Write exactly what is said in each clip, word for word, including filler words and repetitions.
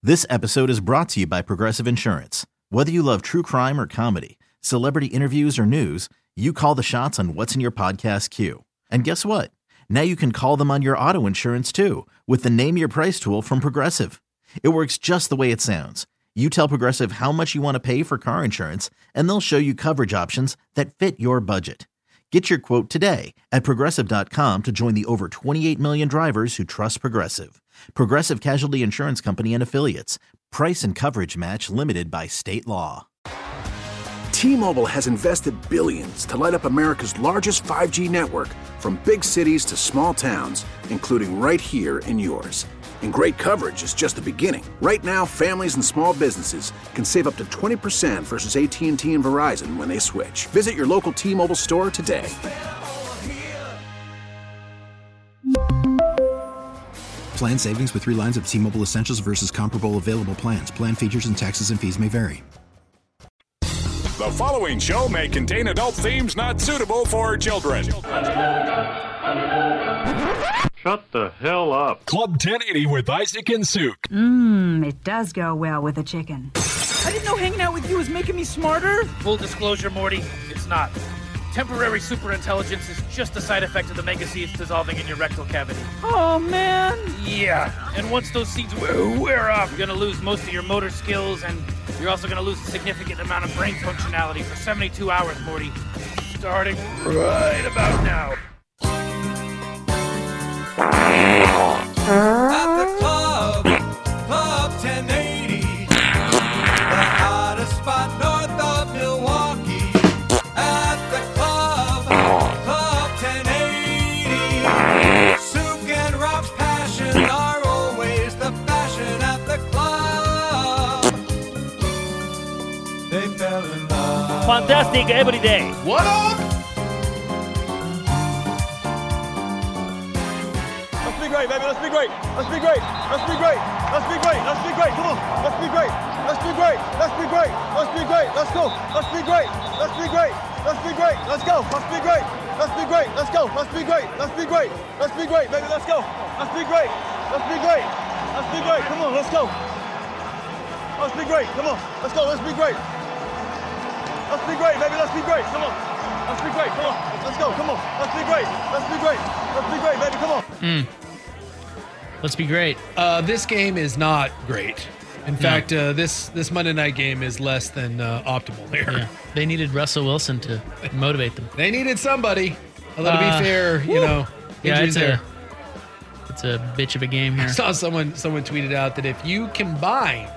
This episode is brought to you by Progressive Insurance. Whether you love true crime or comedy, celebrity interviews or news, you call the shots on what's in your podcast queue. And guess what? Now you can call them on your auto insurance too with the Name Your Price tool from Progressive. It works just the way it sounds. You tell Progressive how much you want to pay for car insurance, and they'll show you coverage options that fit your budget. Get your quote today at Progressive dot com to join the over twenty-eight million drivers who trust Progressive. Progressive Casualty Insurance Company and Affiliates. Price and coverage match limited by state law. T-Mobile has invested billions to light up America's largest five G network, from big cities to small towns, including right here in yours. And great coverage is just the beginning. Right now, families and small businesses can save up to twenty percent versus A T and T and Verizon when they switch. Visit your local T-Mobile store today. Plan savings with three lines of T-Mobile Essentials versus comparable available plans. Plan features and taxes and fees may vary. The following show may contain adult themes not suitable for children. Shut the hell up. Club ten eighty with Isaac and Suk. Mmm, it does go well with a chicken. I didn't know hanging out with you was making me smarter. Full disclosure, Morty, it's not. Temporary superintelligence is just a side effect of the mega seeds dissolving in your rectal cavity. Oh, man. Yeah, and once those seeds wear, wear off, you're going to lose most of your motor skills, and you're also going to lose a significant amount of brain functionality for seventy-two hours, Morty. Starting right about now. At the club, Club ten eighty, the hottest spot north of Milwaukee. At the club, Club ten eighty, Suk and Rob's passion are always the fashion at the club. They fell in love. Fantastic every day. What up? Let's be great, baby. Let's be great. Let's be great. Let's be great. Let's be great. Let's be great. Come on. Let's be great. Let's be great. Let's be great. Let's be great. Let's go. Let's be great. Let's be great. Let's be great. Let's go. Let's be great. Let's be great. Let's go. Let's be great. Let's be great. Let's be great, baby. Let's go. Let's be great. Let's be great. Let's be great. Come on. Let's go. Let's be great. Come on. Let's go. Let's be great. Let's be great, baby. Let's be great. Come on. Let's be great. Come on. Let's go. Come on. Let's be great. Let's be great. Let's be great, baby. Come on. Mm. Let's be great. Uh, this game is not great. In no. fact, uh, this this Monday night game is less than uh, optimal here. Yeah. They needed Russell Wilson to motivate them. They needed somebody. Although to uh, be fair, you woo. know, yeah, it's there. a it's a bitch of a game here. I saw someone someone tweeted out that if you combined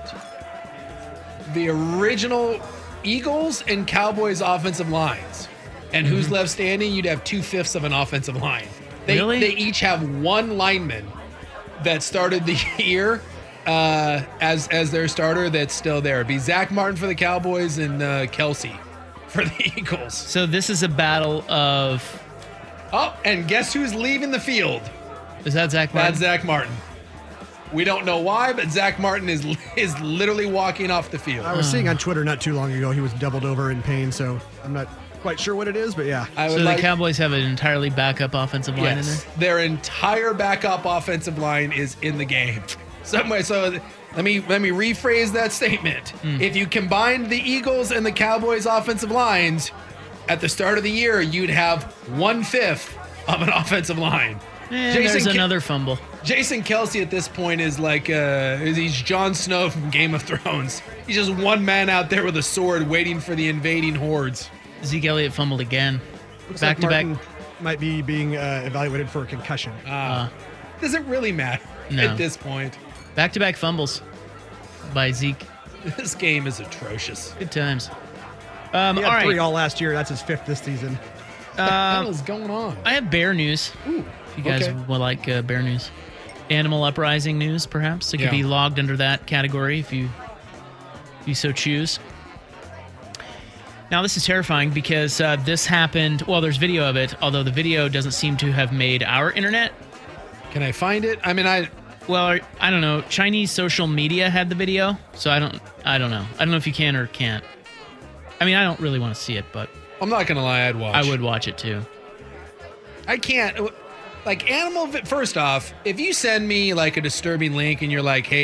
the original Eagles and Cowboys offensive lines and mm-hmm. who's left standing, you'd have two fifths of an offensive line. They really? they each have one lineman that started the year uh, as as their starter that's still there. It'd be Zach Martin for the Cowboys and uh, Kelsey for the Eagles. So this is a battle of... Oh, and guess who's leaving the field? Is that Zach Martin? That's Zach Martin. We don't know why, but Zach Martin is is literally walking off the field. I was seeing on Twitter not too long ago he was doubled over in pain, so I'm not quite sure what it is, but yeah. I would so like, the Cowboys have an entirely backup offensive line yes, in there? Their entire backup offensive line is in the game. Somewhere, so let me let me rephrase that statement. Mm. If you combined the Eagles and the Cowboys offensive lines at the start of the year, you'd have one-fifth of an offensive line. And Jason there's another fumble. Jason Kelsey at this point is like uh, he's Jon Snow from Game of Thrones. He's just one man out there with a sword waiting for the invading hordes. Zeke Elliott fumbled again. Looks back like to Martin back. Might be being uh, evaluated for a concussion. Uh, uh, does it really matter no. at this point? Back to back fumbles by Zeke. This game is atrocious. Good times. Um, he had all right. three all last year. That's his fifth this season. What the um, hell is going on? I have bear news. Ooh, if you guys okay. would like uh, bear news. Animal uprising news, perhaps. It could yeah. be logged under that category if you, if you so choose. Now, this is terrifying because uh, this happened... Well, there's video of it, although the video doesn't seem to have made our internet. Can I find it? I mean, I... Well, I don't know. Chinese social media had the video, so I don't I don't know. I don't know if you can or can't. I mean, I don't really want to see it, but... I'm not going to lie, I'd watch. I would watch it, too. I can't... Like, animal... First off, if you send me, like, a disturbing link and you're like, hey,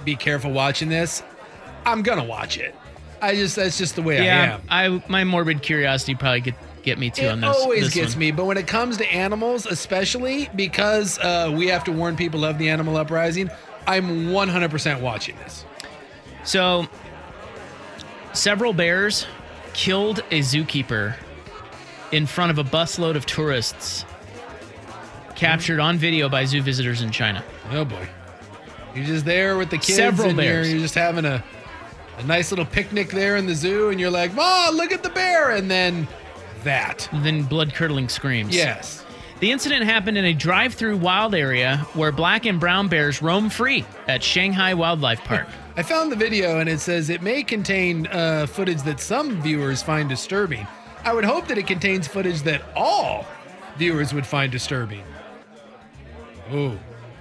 be careful watching this, I'm gonna watch it. I just that's just the way I Yeah, am. I my morbid curiosity probably get get me too It on this. always this gets one. me, but when it comes to animals, especially because uh, we have to warn people of the animal uprising, I'm one hundred percent watching this. So, several bears killed a zookeeper in front of a busload of tourists, captured on video by zoo visitors in China. Oh boy, you're just there with the kids. Several and you're, bears. you're just having a a nice little picnic there in the zoo, and you're like, "Mom, look at the bear!" And then that. And then blood-curdling screams. Yes. The incident happened in a drive-through wild area where black and brown bears roam free at Shanghai Wildlife Park. I found the video, and it says it may contain uh, footage that some viewers find disturbing. I would hope that it contains footage that all viewers would find disturbing. Oh.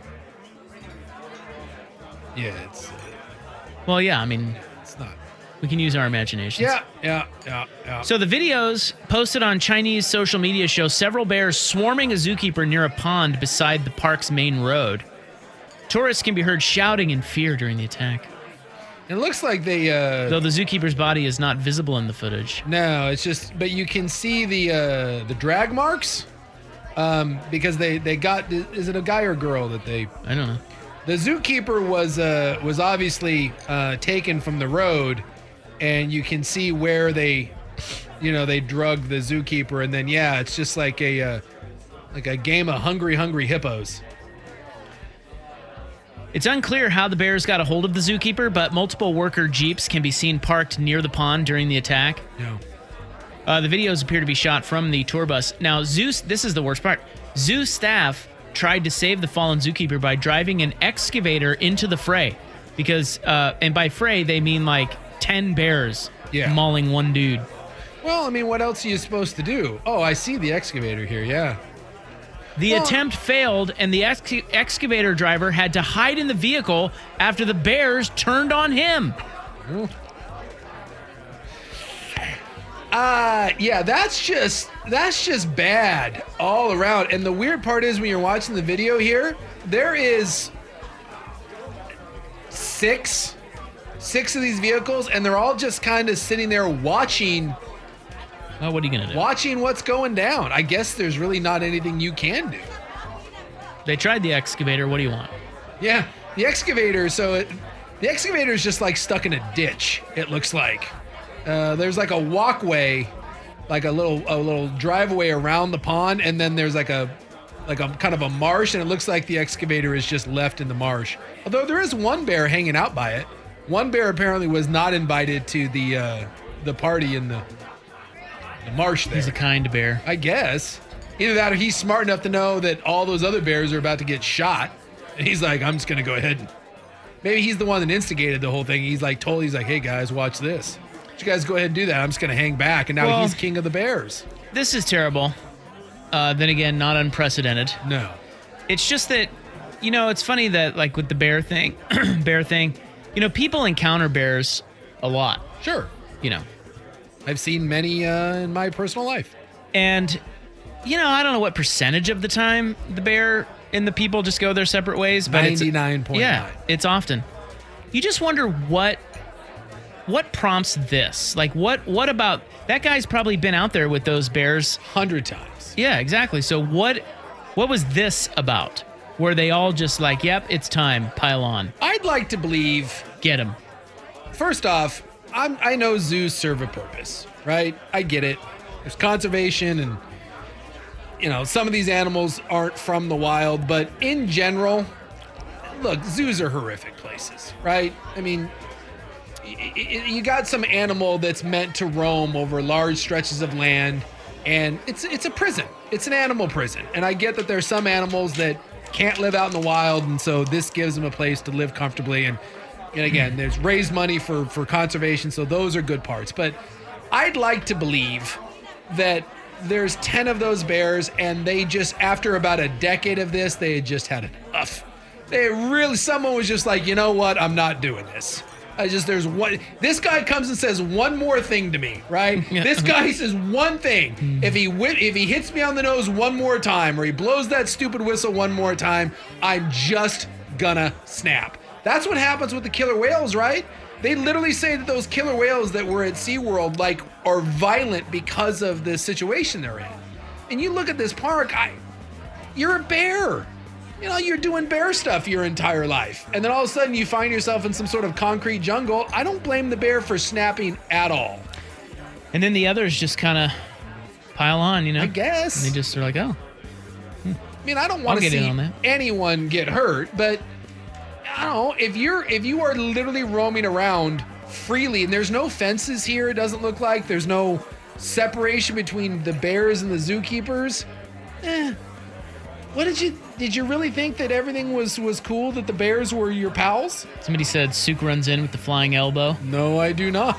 Yeah, it's... Uh, Well, yeah, I mean, it's not. We can use our imaginations. Yeah, yeah, yeah, yeah. So the videos posted on Chinese social media show several bears swarming a zookeeper near a pond beside the park's main road. Tourists can be heard shouting in fear during the attack. It looks like they... Uh, Though the zookeeper's body is not visible in the footage. No, it's just... But you can see the uh, the drag marks um, because they, they got... Is it a guy or girl that they... I don't know. The zookeeper was uh, was obviously uh, taken from the road, and you can see where they, you know, they drug the zookeeper, and then yeah, it's just like a uh, like a game of hungry, hungry hippos. It's unclear how the bears got a hold of the zookeeper, but multiple worker jeeps can be seen parked near the pond during the attack. No. Uh, the videos appear to be shot from the tour bus. Now, Zeus, this is the worst part. Zoo staff tried to save the fallen zookeeper by driving an excavator into the fray. Because, uh, and by fray, they mean like ten bears yeah. mauling one dude. Well, I mean, what else are you supposed to do? Oh, I see the excavator here, yeah. The well, attempt failed, and the ex- excavator driver had to hide in the vehicle after the bears turned on him. Uh, yeah, that's just, that's just bad all around. And the weird part is when you're watching the video here, there is six, six of these vehicles, and they're all just kind of sitting there watching. Well, what are you going to do? Watching what's going down. I guess there's really not anything you can do. They tried the excavator. What do you want? Yeah, the excavator. So it, the excavator is just like stuck in a ditch, it looks like. Uh, there's like a walkway, like a little a little driveway around the pond, and then there's like a like a kind of a marsh, and it looks like the excavator is just left in the marsh. Although there is one bear hanging out by it. One bear apparently was not invited to the uh, the party in the the marsh there. He's a kind bear. I guess. Either that or he's smart enough to know that all those other bears are about to get shot, and he's like, I'm just gonna go ahead and maybe he's the one that instigated the whole thing. He's like told he's like, hey guys, watch this. You guys go ahead and do that. I'm just going to hang back. And now well, he's king of the bears. This is terrible. Uh, then again, not unprecedented. No. It's just that, you know, it's funny that like with the bear thing, bear thing, you know, people encounter bears a lot. Sure. You know. I've seen many uh, in my personal life. And, you know, I don't know what percentage of the time the bear and the people just go their separate ways. But ninety-nine point nine. Yeah, it's often. You just wonder what... What prompts this? Like, what What about... That guy's probably been out there with those bears... Hundred times. Yeah, exactly. So what What was this about? Were they all just like, yep, it's time, pile on? I'd like to believe... Get him. First off, I'm, I know zoos serve a purpose, right? I get it. There's conservation and, you know, some of these animals aren't from the wild, but in general, look, zoos are horrific places, right? I mean... You got some animal that's meant to roam over large stretches of land, and it's it's a prison. It's an animal prison. And I get that there's some animals that can't live out in the wild, and so this gives them a place to live comfortably. And, and again, there's raised money for, for conservation, so those are good parts. But I'd like to believe that there's ten of those bears, and they just, after about a decade of this, they had just had enough. They really, someone was just like, you know what, I'm not doing this. I just, there's one, this guy comes and says one more thing to me, right? Yeah. This guy says one thing. If he whi- if he hits me on the nose one more time, or he blows that stupid whistle one more time, I'm just gonna snap. That's what happens with the killer whales, right? They literally say that those killer whales that were at SeaWorld like are violent because of the situation they're in. And you look at this park, I, you're a bear. You know, you're doing bear stuff your entire life. And then all of a sudden you find yourself in some sort of concrete jungle. I don't blame the bear for snapping at all. And then the others just kind of pile on, you know? I guess. And they just are like, oh. I mean, I don't want to see anyone get hurt, but I don't know, if you're if you are literally roaming around freely and there's no fences here, it doesn't look like there's no separation between the bears and the zookeepers. Eh. What did you did you really think that everything was was cool, that the bears were your pals? Somebody said Sook runs in with the flying elbow. No, I do not.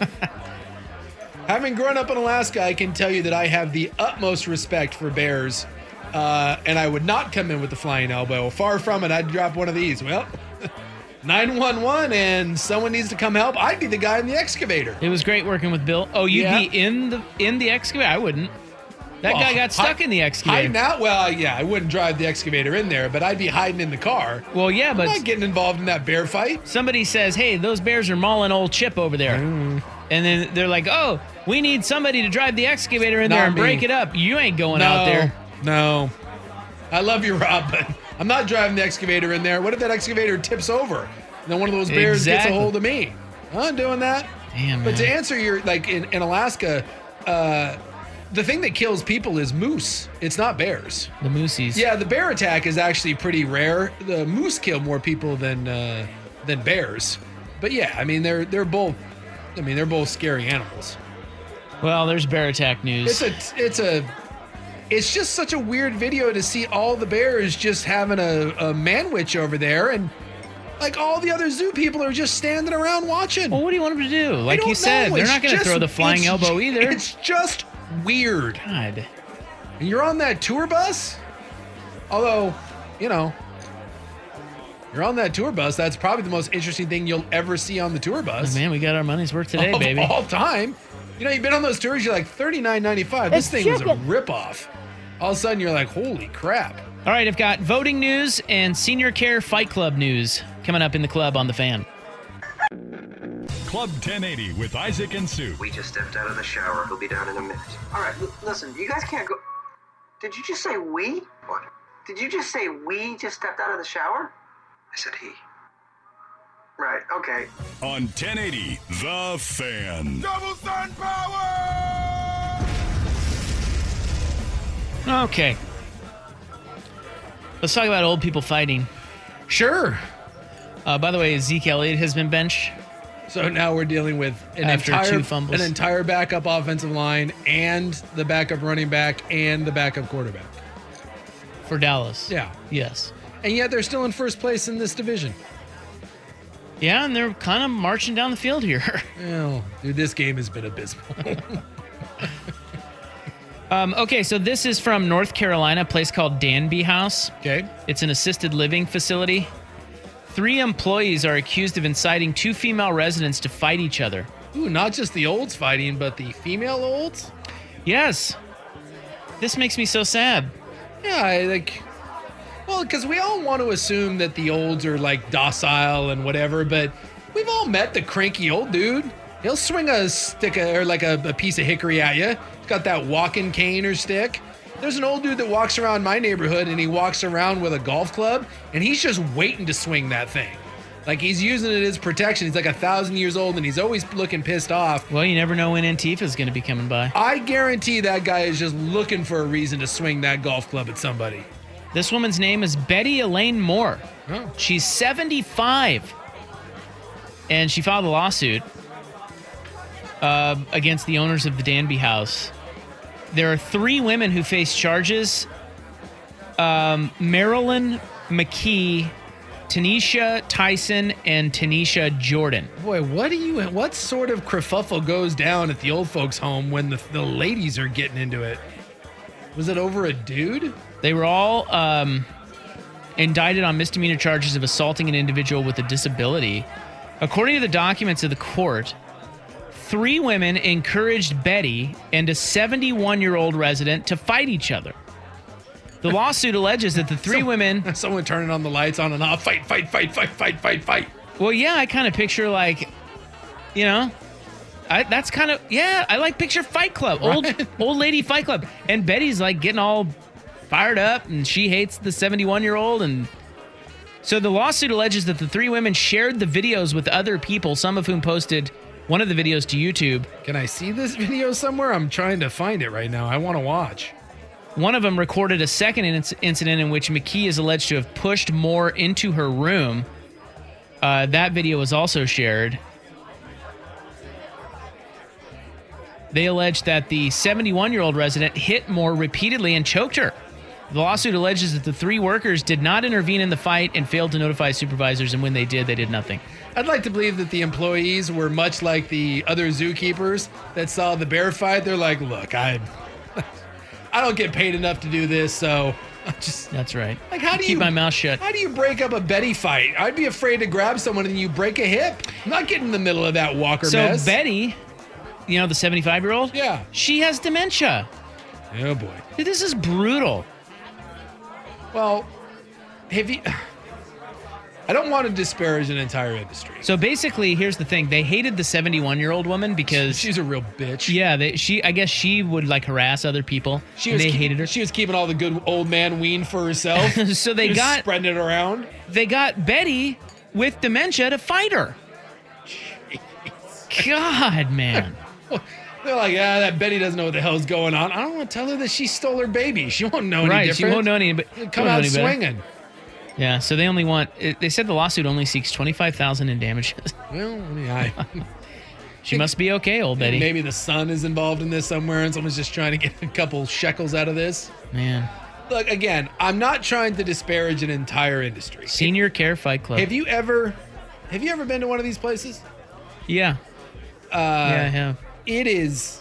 Having grown up in Alaska, I can tell you that I have the utmost respect for bears. Uh, and I would not come in with the flying elbow. Far from it, I'd drop one of these. Well, nine one one and someone needs to come help. I'd be the guy in the excavator. It was great working with Bill. Oh, you'd Yeah. be in the in the excavator? I wouldn't. That Well, guy got stuck hi- in the excavator. Hiding out? Well, yeah, I wouldn't drive the excavator in there, but I'd be hiding in the car. Well, yeah, but I'm not getting involved in that bear fight. Somebody says, hey, those bears are mauling old Chip over there. Mm. And then they're like, oh, we need somebody to drive the excavator in there Not and break me. it up. You ain't going no, out there. No. I love you, Rob, but I'm not driving the excavator in there. What if that excavator tips over? And then one of those bears Exactly. gets a hold of me. I'm not doing that. Damn, But to man. answer your, like in, in Alaska, uh, the thing that kills people is moose. It's not bears. The moosies. Yeah, the bear attack is actually pretty rare. The moose kill more people than uh, than bears. But yeah, I mean they're they're both. I mean they're both scary animals. Well, there's bear attack news. It's a it's a it's just such a weird video to see all the bears just having a, a manwich over there, and like all the other zoo people are just standing around watching. Well, what do you want them to do? Like don't you said, know. they're It's not going to just- throw the flying it's elbow ju- either. It's just weird. God. And you're on that tour bus? Although, you know, you're on that tour bus. That's probably the most interesting thing you'll ever see on the tour bus. Oh, man, we got our money's worth today, of baby. all time. You know, you've been on those tours, you're like thirty-nine ninety-five. This thing was a ripoff. All of a sudden, you're like, holy crap. All right, I've got voting news and Senior Care Fight Club news coming up in the club on the Fan. Club ten eighty with Isaac and Sue. We just stepped out of the shower. He'll be down in a minute. All right, l- listen, you guys can't go. Did you just say we? What? Did you just say we just stepped out of the shower? I said he. Right, okay. On ten eighty, The Fan. Double sun power! Okay. Let's talk about old people fighting. Sure. Uh, by the way, Zeke Elliott has been benched. So now we're dealing with an After entire two fumbles. an entire backup offensive line and the backup running back and the backup quarterback. For Dallas. Yeah. Yes. And yet they're still in first place in this division. Yeah, and they're kind of marching down the field here. Well, dude, this game has been abysmal. um, okay, so this is from North Carolina, a place called Danby House. Okay. It's an assisted living facility. Three employees are accused of inciting two female residents to fight each other. Ooh, not just the olds fighting, but the female olds? Yes. This makes me so sad. Yeah, I like... Well, because we all want to assume that the olds are, like, docile and whatever, but we've all met the cranky old dude. He'll swing a stick of, or, like, a, a piece of hickory at you. He's got that walking cane or stick. There's an old dude that walks around my neighborhood, and he walks around with a golf club, and he's just waiting to swing that thing. Like, he's using it as protection. He's like a thousand years old, and he's always looking pissed off. Well, you never know when Antifa's going to be coming by. I guarantee that guy is just looking for a reason to swing that golf club at somebody. This woman's name is Betty Elaine Moore. Oh. She's seventy-five. And she filed a lawsuit uh, against the owners of the Danby House. There are three women who face charges. Um, Marilyn McKee, Tanisha Tyson, and Tanisha Jordan. Boy, what do you? What sort of kerfuffle goes down at the old folks' home when the, the ladies are getting into it? Was it over a dude? They were all um, indicted on misdemeanor charges of assaulting an individual with a disability. According to the documents of the court, three women encouraged Betty and a seventy-one-year-old resident to fight each other. The lawsuit alleges that the three So- women. Someone turning on the lights on and off. Fight, fight, fight, fight, fight, fight, fight. Well, yeah, I kind of picture like, you know, I, that's kind of yeah. I like picture Fight Club, old old lady Fight Club, and Betty's like getting all fired up, and she hates the seventy-one year old, and so the lawsuit alleges that the three women shared the videos with other people, some of whom posted one of the videos to YouTube. Can I see this video somewhere? I'm trying to find it right now. I want to watch. One of them recorded a second inc- incident in which McKee is alleged to have pushed Moore into her room. Uh, that video was also shared. They allege that the seventy-one-year-old resident hit Moore repeatedly and choked her. The lawsuit alleges that the three workers did not intervene in the fight and failed to notify supervisors, and when they did, they did nothing. I'd like to believe that the employees were much like the other zookeepers that saw the bear fight. They're like, look, I I don't get paid enough to do this, so I just... That's right. Like, how do Keep you... my mouth shut. How do you break up a Betty fight? I'd be afraid to grab someone and you break a hip. I'm not getting in the middle of that Walker So mess. Betty, you know, the seventy-five-year-old? Yeah. She has dementia. Oh, boy. Dude, this is brutal. Well, have you... I don't want to disparage an entire industry. So basically, here's the thing. They hated the seventy-one-year-old woman because... She's a real bitch. Yeah, they, she. I guess she would, like, harass other people, She and was they keep- hated her. She was keeping all the good old man wean for herself. So they She was got... spreading it around. They got Betty with dementia to fight her. God, man. They're like, ah, that Betty doesn't know what the hell's going on. I don't want to tell her that she stole her baby. She won't know any Right, different. she won't know any... But Come won't know out any better. swinging. Yeah, so they only want... it- They said the lawsuit only seeks twenty-five thousand dollars in damages. Well, yeah. I, She must be okay, old Betty. Maybe the son is involved in this somewhere and someone's just trying to get a couple shekels out of this. Man. Look, again, I'm not trying to disparage an entire industry. Senior Care Fight Club. Have you ever have you ever been to one of these places? Yeah. Uh, yeah, I have. It is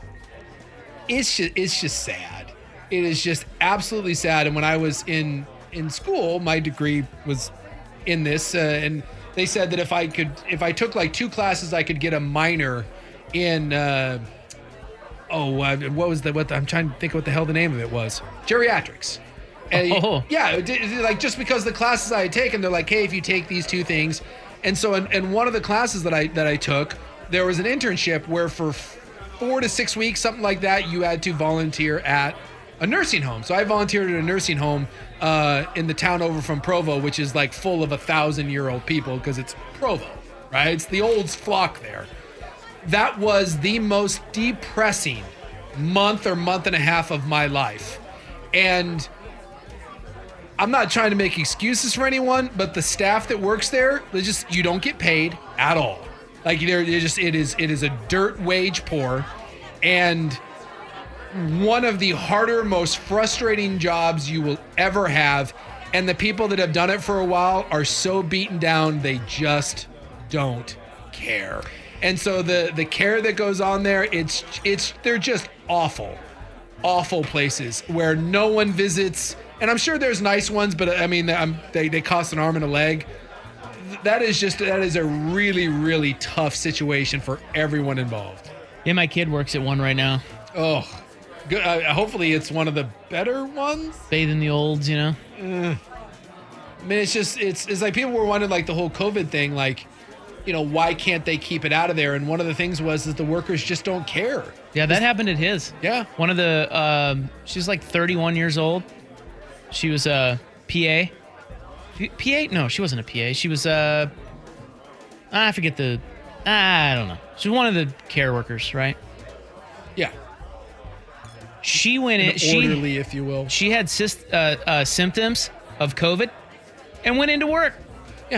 it's just it's just sad. It is just absolutely sad. And when I was in in school, my degree was in this, uh, and they said that if I could, if I took like two classes, I could get a minor in. Uh, oh, uh, what was the what? The, I'm trying to think what the hell the name of it was. Geriatrics. And Oh. yeah, it did- like just because the classes I had taken, they're like, hey, if you take these two things, and so in, in one of the classes that I that I took, there was an internship where for f- four to six weeks, something like that, you had to volunteer at a nursing home. So I volunteered at a nursing home uh, in the town over from Provo, which is like full of a thousand year old people because it's Provo, right? It's the old flock there. That was the most depressing month or month and a half of my life. And I'm not trying to make excuses for anyone, but the staff that works there, they just, you don't get paid at all. Like they're, they're just, it is, it is a dirt wage poor. And one of the harder, most frustrating jobs you will ever have. And the people that have done it for a while are so beaten down, they just don't care. And so the the care that goes on there, it's it's they're just awful, awful places where no one visits. And I'm sure there's nice ones, but I mean, I'm, they they cost an arm and a leg. That is just that is a really really tough situation for everyone involved. Yeah, my kid works at one right now. Oh, good. Uh, hopefully, it's one of the better ones. Bathing the olds, you know. Uh, I mean, it's just it's it's like people were wondering like the whole COVID thing, like, you know, why can't they keep it out of there? And one of the things was that the workers just don't care. Yeah, that happened at his. Yeah. One of the, um, she's like thirty-one years old. She was a P A. P A? No, she wasn't a P A. She was a, I forget the, I don't know. She was one of the care workers, right? Yeah. She went An in, she, orderly, if you will. She had syst, uh, uh, symptoms of COVID and went into work. Yeah.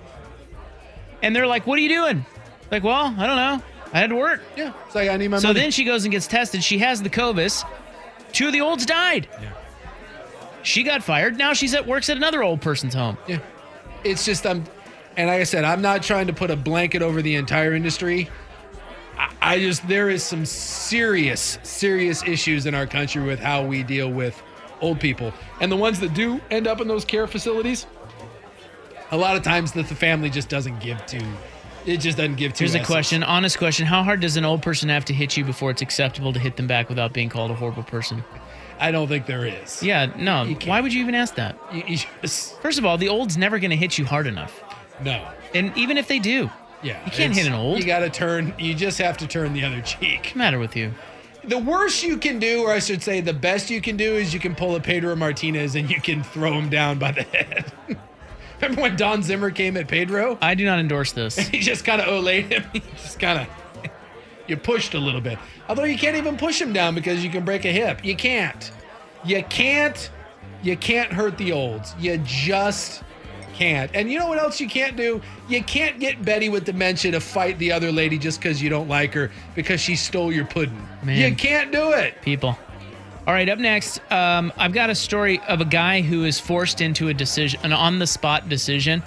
And they're like, what are you doing? Like, well, I don't know. I had to work. Yeah. It's like, I need my so money. then she goes and gets tested. She has the COVID. Two of the olds died. Yeah. She got fired. Now she's at works at another old person's home. Yeah. It's just, I'm, and like I said, I'm not trying to put a blanket over the entire industry. I, I just, there is some serious, serious issues in our country with how we deal with old people. And the ones that do end up in those care facilities, a lot of times that the family just doesn't give to, it just doesn't give to. Here's a essence. question, honest question. How hard does an old person have to hit you before it's acceptable to hit them back without being called a horrible person? I don't think there is. Yeah, no. Why would you even ask that? You, you just, First of all, the old's never going to hit you hard enough. No. And even if they do, yeah, you can't hit an old. You got to turn. You just have to turn the other cheek. What's the matter with you? The worst you can do, or I should say the best you can do, is you can pull a Pedro Martinez and you can throw him down by the head. Remember when Don Zimmer came at Pedro? I do not endorse this. And he just kind of olayed him. He just kind of... You pushed a little bit. Although you can't even push him down because you can break a hip. You can't. You can't. You can't hurt the olds. You just can't. And you know what else you can't do? You can't get Betty with dementia to fight the other lady just because you don't like her because she stole your pudding. Man. You can't do it. People. All right, up next, um, I've got a story of a guy who is forced into a decision, an on-the-spot decision.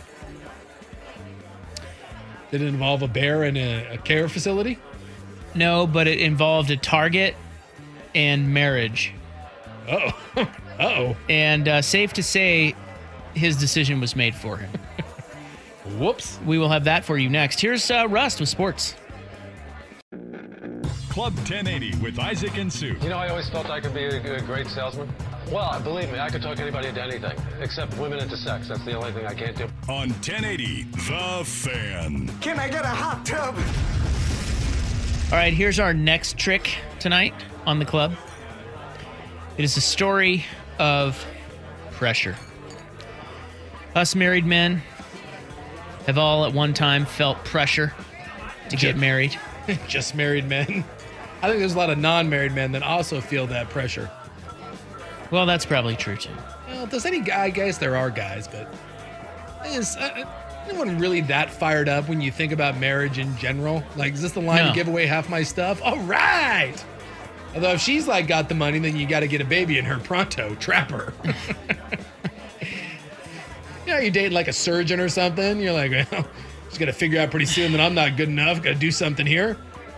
Did it involve a bear in a, a care facility? No, but it involved a target and marriage. Uh-oh. Uh-oh. And uh, safe to say, his decision was made for him. Whoops. We will have that for you next. Here's uh, Rust with sports. Club ten eighty with Isaac and Sue. You know, I always felt I could be a, a great salesman. Well, believe me, I could talk anybody into anything, except women into sex. That's the only thing I can't do. On ten eighty, The Fan. Can I get a hot tub? All right, here's our next trick tonight on the club. It is a story of pressure. Us married men have all at one time felt pressure to get married. Just married men. I think there's a lot of non-married men that also feel that pressure. Well, that's probably true too. Well, does any guy? I guess there are guys, but is uh, anyone really that fired up when you think about marriage in general? Like, is this the line No. to give away half my stuff? All right. Although if she's like got the money, then you got to get a baby in her pronto. Trap her. You know, you date like a surgeon or something. You're like, well, she's got to figure out pretty soon that I'm not good enough. Got to do something here.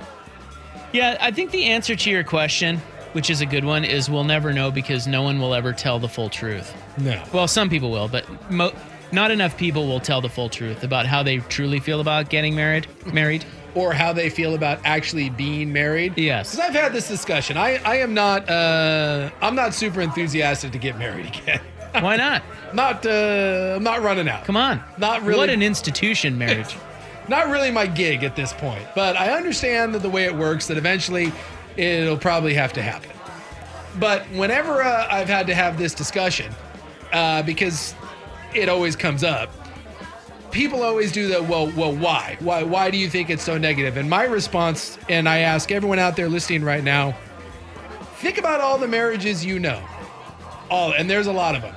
Yeah, I think the answer to your question, which is a good one, is we'll never know because no one will ever tell the full truth. No. Well, some people will, but mo- not enough people will tell the full truth about how they truly feel about getting married. Married. Or how they feel about actually being married. Yes. Because I've had this discussion. I, I am not uh, I'm not super enthusiastic to get married again. Why not? Not uh, I'm not running out. Come on. Not really. What an institution, marriage. Not really my gig at this point. But I understand that the way it works, that eventually it'll probably have to happen. But whenever uh, I've had to have this discussion, uh, because it always comes up, people always do the, well, well, why? Why why do you think it's so negative? And my response, and I ask everyone out there listening right now, think about all the marriages you know. All, and there's a lot of them.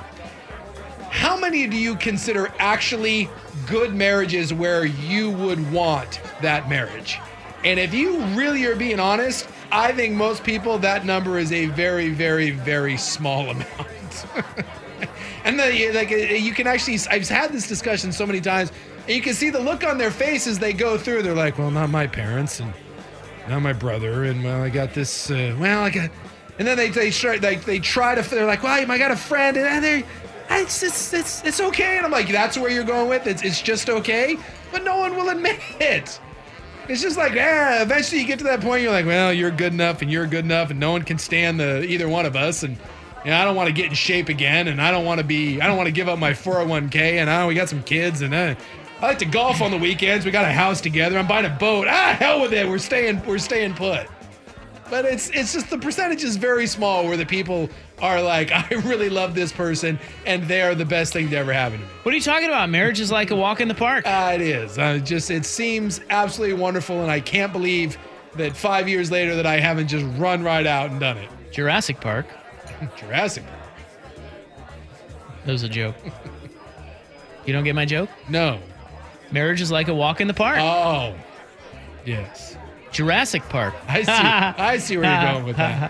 How many do you consider actually good marriages where you would want that marriage? And if you really are being honest, I think most people, that number is a very, very, very small amount. And the, like, you can actually, I've had this discussion so many times, and you can see the look on their face as they go through. They're like, well, not my parents, and not my brother, and well, I got this, uh, well, I got, and then they they try, like, they try to, they're like, well, I got a friend, and they, it's, it's, it's, it's okay. And I'm like, that's where you're going with it? It's, it's just okay? But no one will admit it. It's just like, ah, eventually you get to that point, you're like, well, you're good enough, and you're good enough, and no one can stand the either one of us, and you know, I don't want to get in shape again, and I don't want to be, I don't want to give up my four oh one k, and I, we got some kids, and uh, I like to golf on the weekends. We got a house together. I'm buying a boat. Ah, hell with it. We're staying, we're staying put. But it's it's just the percentage is very small where the people are like, I really love this person, and they are the best thing to ever happen to me. What are you talking about? Marriage is like a walk in the park. Uh, it is. Uh, just it seems absolutely wonderful, and I can't believe that five years later that I haven't just run right out and done it. Jurassic Park. Jurassic Park. That was a joke. You don't get my joke? No. Marriage is like a walk in the park. Oh, yes. Jurassic Park. I see. I see where you're going with that.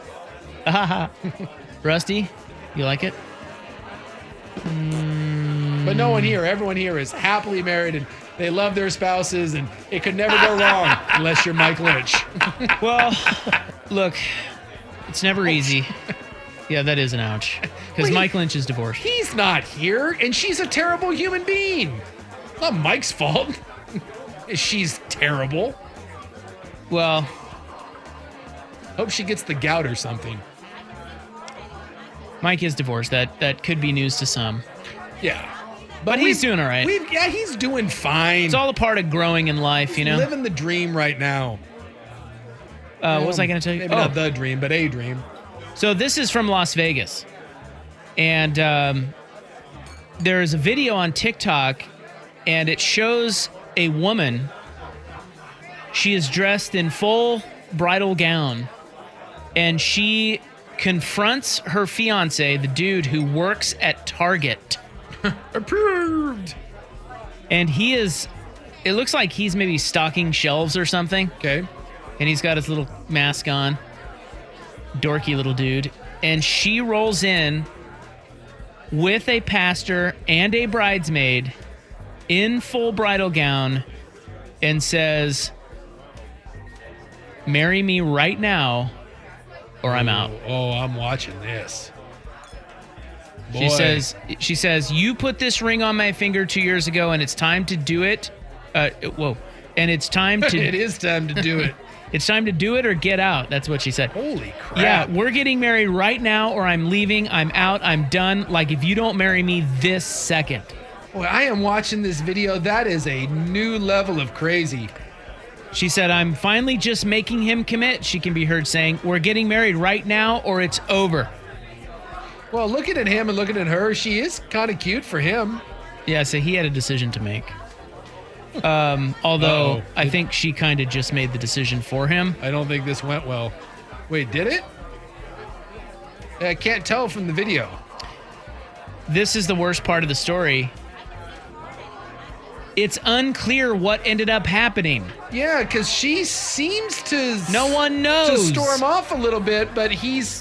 Rusty, you like it? Mm. But no one here, everyone here is happily married, and they love their spouses, and it could never go wrong unless you're Mike Lynch. Well, look, it's never easy. Yeah, that is an ouch. Because Mike Lynch is divorced. He's not here, and she's a terrible human being. Not Mike's fault. She's terrible. Well, hope she gets the gout or something. Mike is divorced. That that could be news to some. Yeah. But he's doing all right. We've, yeah, he's doing fine. It's all a part of growing in life, he's you know? living the dream right now. Uh, what was I going to tell you? Maybe oh. not the dream, but a dream. So this is from Las Vegas. And um, there is a video on TikTok, and it shows a woman. She is dressed in full bridal gown, and she confronts her fiance, the dude who works at Target. Approved. And he is, it looks like he's maybe stocking shelves or something. Okay. And he's got his little mask on. Dorky little dude. And she rolls in with a pastor and a bridesmaid in full bridal gown and says, "Marry me right now or I'm out." Oh, I'm watching this. Boy. She says, she says, "You put this ring on my finger two years ago, and it's time to do it." Uh, whoa. And it's time to... It is time to do it. It's time to do it or get out. That's what she said. Holy crap. Yeah, we're getting married right now, or I'm leaving. I'm out. I'm done. Like, if you don't marry me this second. Boy, I am watching this video. That is a new level of crazy. She said, "I'm finally just making him commit." She can be heard saying, "We're getting married right now, or it's over." Well, looking at him and looking at her, she is kind of cute for him. Yeah, so he had a decision to make. Um, although Uh-oh. I think she kind of just made the decision for him. I don't think this went well. Wait, did it? I can't tell from the video. This is the worst part of the story. It's unclear what ended up happening. Yeah, because she seems to... No one knows. To storm off a little bit, but he's...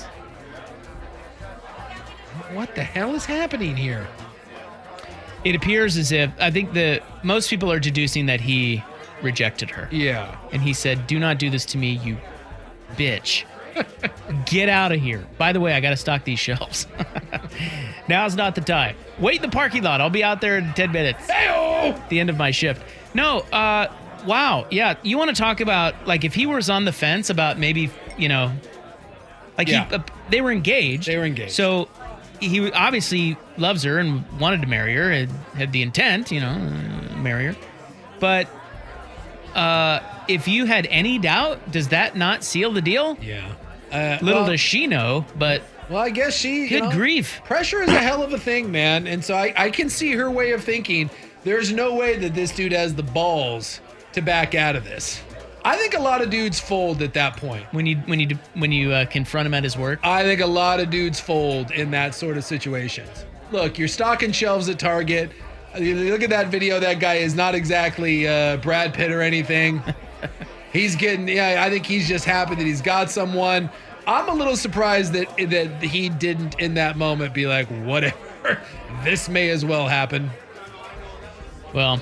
What the hell is happening here? It appears as if, I think the most people are deducing that he rejected her. Yeah. And he said, "Do not do this to me, you bitch. Get out of here. By the way, I got to stock these shelves." Now's not the time. Wait in the parking lot. I'll be out there in ten minutes. Hey-oh! At the end of my shift. No, uh, wow. Yeah, you want to talk about, like, if he was on the fence about maybe, you know, like Yeah. he, uh, they were engaged. They were engaged. So he obviously loves her and wanted to marry her, had, had the intent, you know, uh, marry her. But uh, if you had any doubt, does that not seal the deal? Yeah. Uh, Little well, does she know, but Well, I guess she... good you know, grief. Pressure is a hell of a thing, man. And so I, I can see her way of thinking. There's no way that this dude has the balls to back out of this. I think a lot of dudes fold at that point. When you when you when you uh, confront him at his work. I think a lot of dudes fold in that sort of situations. Look, you're stocking shelves at Target. You look at that video. That guy is not exactly uh, Brad Pitt or anything. He's getting. Yeah, I think he's just happy that he's got someone. I'm a little surprised that that he didn't in that moment be like, whatever. This may as well happen. Well.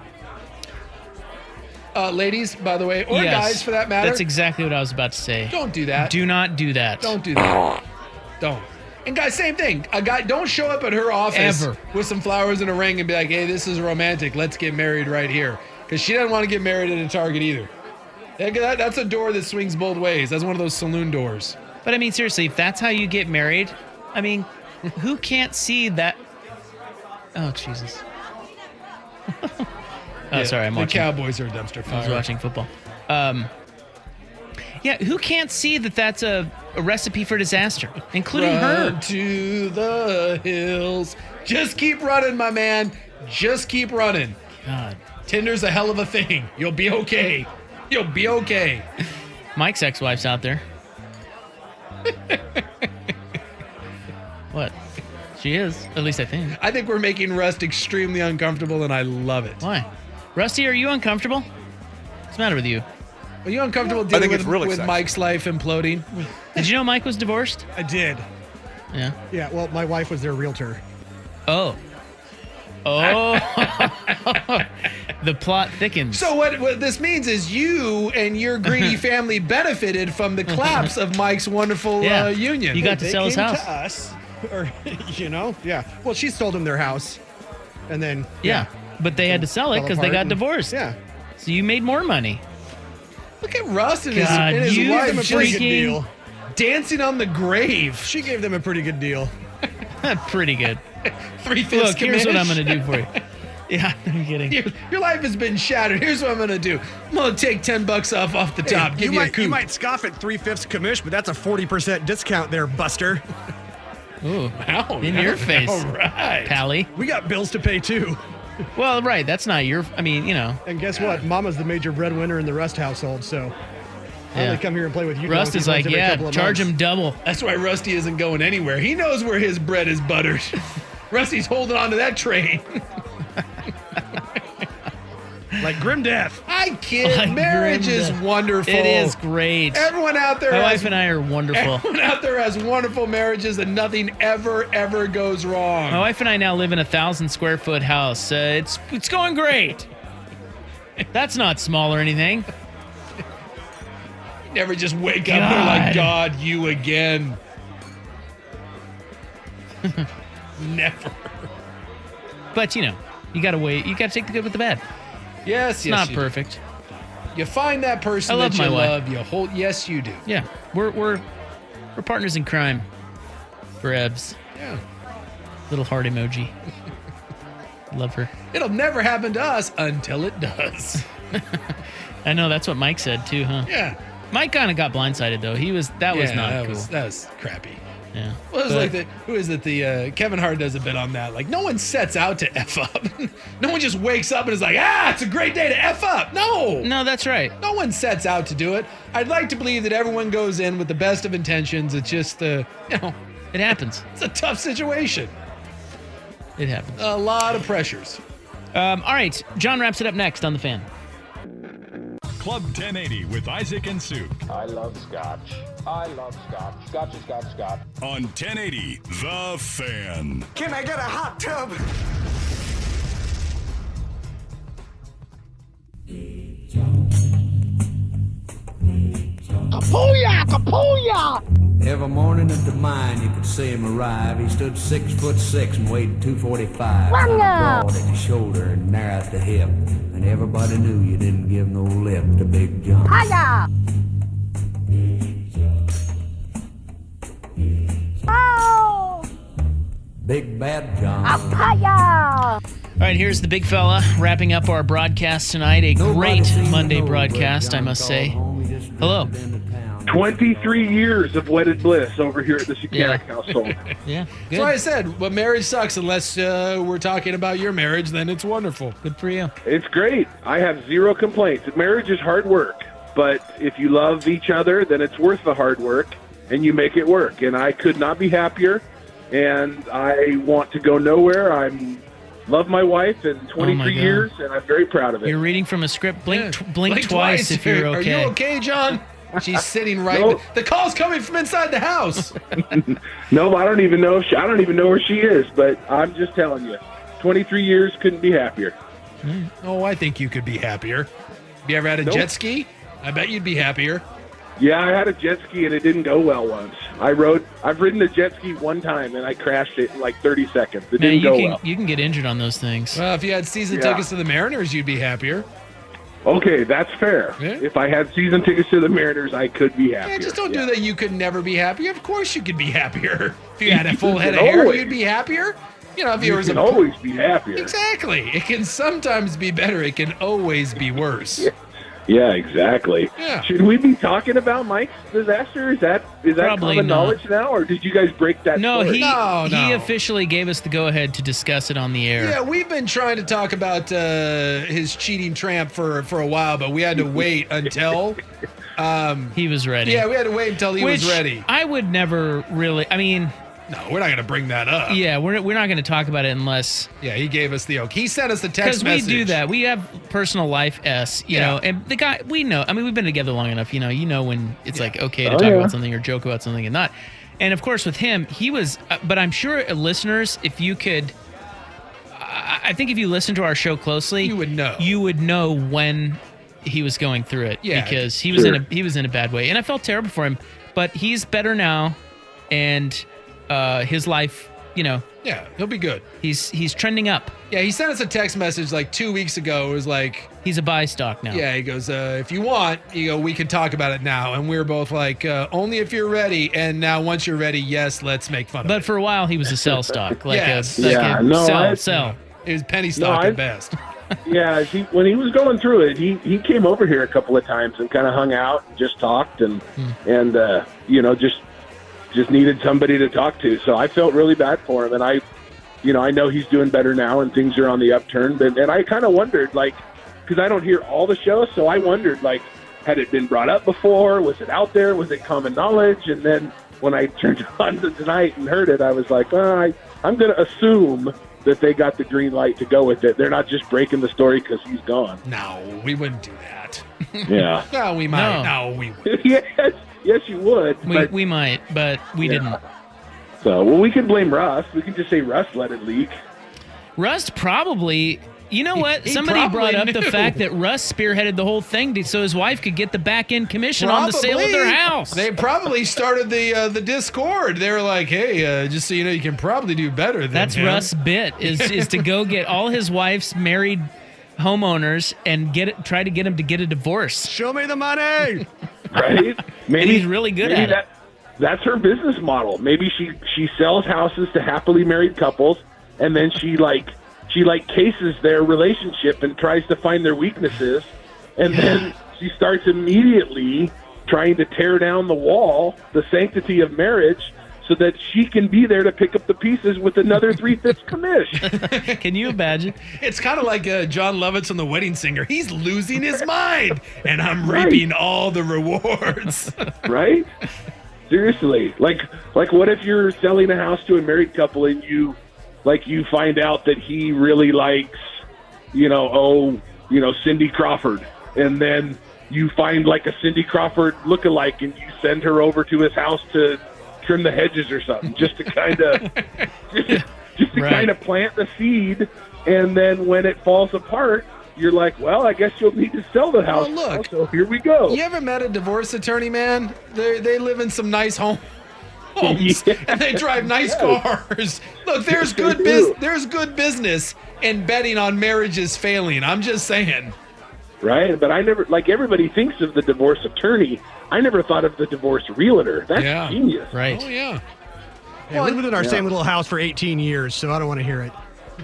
Uh, ladies, by the way, or Yes, guys for that matter. That's exactly what I was about to say. Don't do that. Do not do that. Don't do that. Don't. And guys, same thing. A guy, don't show up at her office Ever. with some flowers and a ring and be like, "Hey, this is romantic. Let's get married right here." Because she doesn't want to get married at a Target either. That, that- that's a door that swings both ways. That's one of those saloon doors. But I mean, seriously, if that's how you get married, I mean, who can't see that? Oh, Jesus. Oh, Yeah, sorry, I'm the watching. Cowboys are a dumpster fire. I was watching football. Um, yeah, who can't see that that's a, a recipe for disaster, including Run her? to the hills. Just keep running, my man. Just keep running. God. Tinder's a hell of a thing. You'll be okay. You'll be okay. Mike's ex-wife's out there. What? She is, at least I think. I think we're making Rust extremely uncomfortable, and I love it. Why? Rusty, are you uncomfortable? What's the matter with you? Are you uncomfortable dealing think with, it's really with sexy. Mike's life imploding? Did you know Mike was divorced? I did. Yeah. Yeah, well, my wife was their realtor. Oh. Oh. The plot thickens. So what, what this means is you and your greedy family benefited from the collapse of Mike's wonderful Yeah. uh, union. You got to They sell his came house. to us, or, you know, yeah. Well, she sold them their house, and then... Yeah. But they had to sell it Fell because they apart got and- divorced. Yeah. So you made more money. Look at Russ and his, God, and his you wife Gave them a pretty good freaking- deal. dancing on the grave. She gave them a pretty good deal. Pretty good. Three-fifths Look, here's what I'm commish. going to do for you. Yeah, I'm kidding. Your, your life has been shattered. Here's what I'm going to do. I'm going to take ten bucks off off the top. Hey, give you, you, might, a coup. you might scoff at three-fifths commish, but that's a forty percent discount there, Buster. Ooh, Wow, in now- your face. All right. Pally. We got bills to pay, too. Well, right. That's not your, I mean, you know. And guess what? Mama's the major breadwinner in the Rust household, so I Yeah. only come here and play with you. Rust is like, yeah, charge him double. That's why Rusty isn't going anywhere. He knows where his bread is buttered. Rusty's holding on to that train. Like grim death. I kid. Like Marriage grim is death. wonderful. It is great. Everyone out there My has, wife and I are wonderful. Everyone out there has wonderful marriages and nothing ever, ever goes wrong. My wife and I now live in a thousand square foot house. Uh, it's it's going great. That's not small or anything. Never just wake up and you're like, God, you again. Never. But you know, you gotta wait. You gotta take the good with the bad. Yes, It's yes, not you do. perfect. You find that person I love that my you wife. love, you hold. Yes, you do. Yeah, we're we're we're partners in crime. For Ebbs. Yeah. Little heart emoji. Love her. It'll never happen to us until it does. I know that's what Mike said too, huh? Yeah. Mike kind of got blindsided though. He was that was Yeah, not that cool. Was, that was crappy. Yeah. Well, it was But- like the who is it? The uh, Kevin Hart does a bit on that. Like, no one sets out to f up. No one just wakes up and is like, ah, it's a great day to f up. No, No, that's right. no one sets out to do it. I'd like to believe that everyone goes in with the best of intentions. It's just, uh, you know, It happens. it's a tough situation. It happens. A lot of pressures. Um, all right, John wraps it up next on the Fan. Club ten eighty with Isaac and Suk I love scotch. I love scotch. Scotch is scotch, scotch. on ten eighty The Fan. Can I get a hot tub? Kapooyah! Kapooyah! Every morning at the mine, you could see him arrive. He stood six foot six and weighed two forty-five. Run Broad at the shoulder and narrow at the hip. And everybody knew you didn't give no lip to Big John. Hiya! Oh! Big Bad John. Hiya! All right, here's the big fella wrapping up our broadcast tonight. A great Monday broadcast, I must say. Hello. twenty-three years of wedded bliss over here at the Sukanik Yeah. household. Yeah, That's why I said, but marriage sucks unless uh, we're talking about your marriage. Then it's wonderful. Good for you. It's great. I have zero complaints. Marriage is hard work, but if you love each other, then it's worth the hard work, and you make it work. And I could not be happier, and I want to go nowhere. I'm love my wife in twenty-three God. years, and I'm very proud of it. You're reading from a script. Blink, Yeah. tw- blink, Blink twice, twice. if you're Are okay. you okay, John? She's sitting right. No. The call's coming from inside the house. No, I don't even know if she, I don't even know where she is, but I'm just telling you, twenty-three years couldn't be happier. Oh, I think you could be happier. You ever had a Nope. jet ski? I bet you'd be happier. Yeah, I had a jet ski and it didn't go well once. I rode, I've ridden a jet ski one time and I crashed it in like thirty seconds. It Man, didn't you go can well. you can get injured on those things. Well, if you had season Yeah. tickets to the Mariners, you'd be happier. Okay, that's fair. Yeah. If I had season tickets to the Mariners, I could be happier. Yeah, just don't Yeah. do that. You could never be happier. Of course, you could be happier. If you had a full You head of can hair, always- you'd be happier. You know, if you You was can a always be happier. exactly. It can sometimes be better. It can always be worse. Yeah, exactly. Yeah. Should we be talking about Mike's disaster? Is that is that Probably common not. knowledge now, or did you guys break that? No, story? he No, he no. officially gave us the go ahead to discuss it on the air. Yeah, we've been trying to talk about uh, his cheating tramp for, for a while, but we had to wait until um, he was ready. Yeah, we had to wait until he Which was ready. I would never really. I mean, No, we're not going to bring that up. yeah, we're we're not going to talk about it unless Yeah, he gave us the oak. He sent us the text because we message. do that. We have personal life s, you Yeah. know, and the guy we know. I mean, we've been together long enough. You know, you know when it's like okay to Oh, talk yeah. about something or joke about something and not. And of course, with him, he was. Uh, but I'm sure uh, listeners, if you could. I I think if you listen to our show closely, You would know. You would know when he was going through it Yeah, because he was sure. in a he was in a bad way, and I felt terrible for him. But he's better now, and uh, his life, you know, Yeah, he'll be good. He's he's trending up. Yeah, he sent us a text message like two weeks ago. It was like, he's a buy stock now. Yeah, he goes, uh, if you want, you go, we can talk about it now. And we were both like, uh, only if you're ready. And now once you're ready, yes, let's make fun of but it. But for a while, he was a sell stock. Like yes. a, like yeah, a no, sell, I, sell. It was penny stock no, at best. Yeah, he, when he was going through it, he, he came over here a couple of times and kind of hung out and just talked and, Hmm. and uh, you know, just just needed somebody to talk to. So I felt really bad for him. And I, you know, I know he's doing better now and things are on the upturn. But, and I kind of wondered, like, because I don't hear all the shows, so I wondered, like, had it been brought up before? Was it out there? Was it common knowledge? And then when I turned on to tonight and heard it, I was like, oh, I, I'm going to assume that they got the green light to go with it. They're not just breaking the story because he's gone. No, we wouldn't do that. Yeah. no, we might. No. No, we would. yes, yes, you would. We, but, we might, but we yeah. didn't. So, well, we can blame Russ. We can just say Russ let it leak. Rust probably... You know what? He Somebody brought up knew. the fact that Russ spearheaded the whole thing to, so his wife could get the back end commission Probably. on the sale of their house. They probably started the uh, the Discord. They were like, "Hey, uh, just so you know, you can probably do better than That's him." Russ' bit is is to go get all his wife's married homeowners and get it, try to get him to get a divorce. Show me the money. Right? Maybe And he's really good maybe at that, it. That's her business model. Maybe she she sells houses to happily married couples, and then she like she like cases their relationship and tries to find their weaknesses, and Yeah. then she starts immediately trying to tear down the wall, the sanctity of marriage, so that she can be there to pick up the pieces with another three-fifths commish. Can you imagine? It's kind of like uh, John Lovitz on The Wedding Singer. He's losing his mind, and I'm Right. reaping all the rewards. Right? Seriously. Like like what if you're selling a house to a married couple and you like you find out that he really likes, you know, oh, you know, Cindy Crawford, and then you find like a Cindy Crawford lookalike and you send her over to his house to trim the hedges or something, just to kind of just, just to Right. kind of plant the seed, and then when it falls apart, you're like, well, I guess you'll need to sell the house. Well, look. now, so here we go. You ever met a divorce attorney, man? They they live in some nice home. Homes, Yeah. and they drive nice Yeah. cars. Look, there's They good do. business. There's good business in betting on marriages failing. I'm just saying. Right, but I never, like everybody thinks of the divorce attorney. I never thought of the divorce realtor. That's Yeah. genius. Right. Oh yeah. Yeah, we lived in our Yeah. same little house for eighteen years, so I don't want to hear it.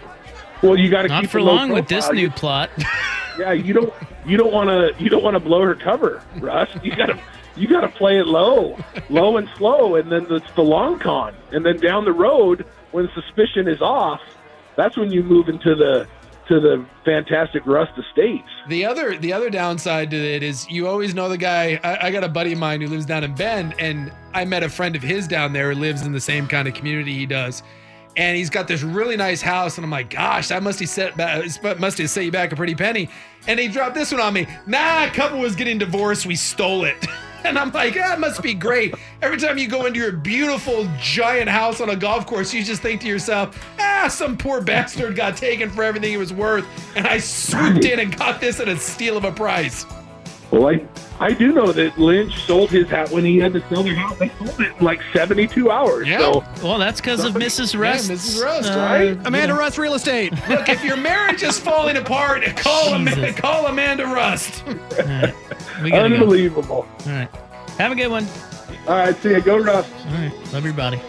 Well, you got to Not keep for a low long with this profile. new You- plot. Yeah, you don't, you don't want to, you don't want to blow her cover, Russ. You got to, you got to play it low, low and slow, and then it's the long con, and then down the road when suspicion is off, that's when you move into the to the fantastic Rust Estates. The other the other downside to it is you always know the guy. I, I got a buddy of mine who lives down in Bend, and I met a friend of his down there who lives in the same kind of community he does. And he's got this really nice house, and I'm like, gosh, that must have set back, must have set you back a pretty penny. And he dropped this one on me. Nah, a couple was getting divorced. We stole it. And I'm like, that must be great. Every time you go into your beautiful giant house on a golf course, you just think to yourself, ah, some poor bastard got taken for everything it was worth, and I swooped in and got this at a steal of a price. Well, I, I do know that Lynch sold his house when he had to sell their house. They sold it in like seventy-two hours. Yeah. So Well, that's because of Missus Rust. Yeah, Missus Rust, uh, right? Amanda Rust Real Estate. Look, if your marriage is falling apart, call, Amanda, Jesus. call Amanda Rust. All right. We gotta go. unbelievable. All right. Have a good one. All right, see ya. Go Rust. All right. Love your body.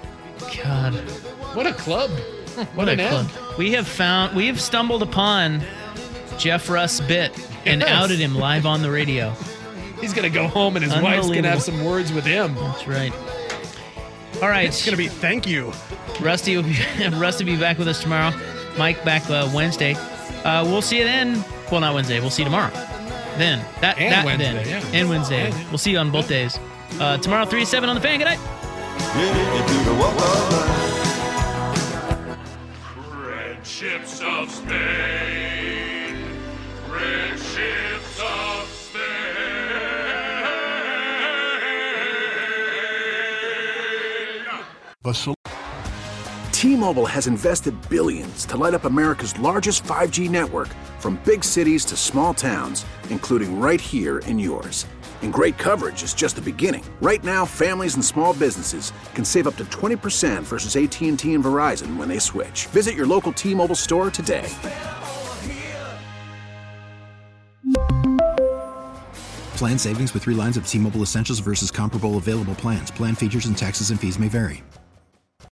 God. What a club. What an a end. club. We have found, we have stumbled upon Jeff Rust's bit and Yes. outed him live on the radio. He's going to go home and his wife's going to have some words with him. That's right. All right. It's going to be thank you. Rusty will be, Rusty will be back with us tomorrow. Mike back uh, Wednesday. Uh, we'll see you then. Well, not Wednesday. We'll see you tomorrow. Then. That, And that Wednesday, then. yeah. And Wednesday. We'll see you on both days. Uh, tomorrow, three to seven on the Fan. Good night. Red ships of Spain. Red ships of Spain. T-Mobile has invested billions to light up America's largest five G network, from big cities to small towns, including right here in yours. And great coverage is just the beginning. Right now, families and small businesses can save up to twenty percent versus A T and T and Verizon when they switch. Visit your local T-Mobile store today. Plan savings with three lines of T-Mobile Essentials versus comparable available plans. Plan features and taxes and fees may vary.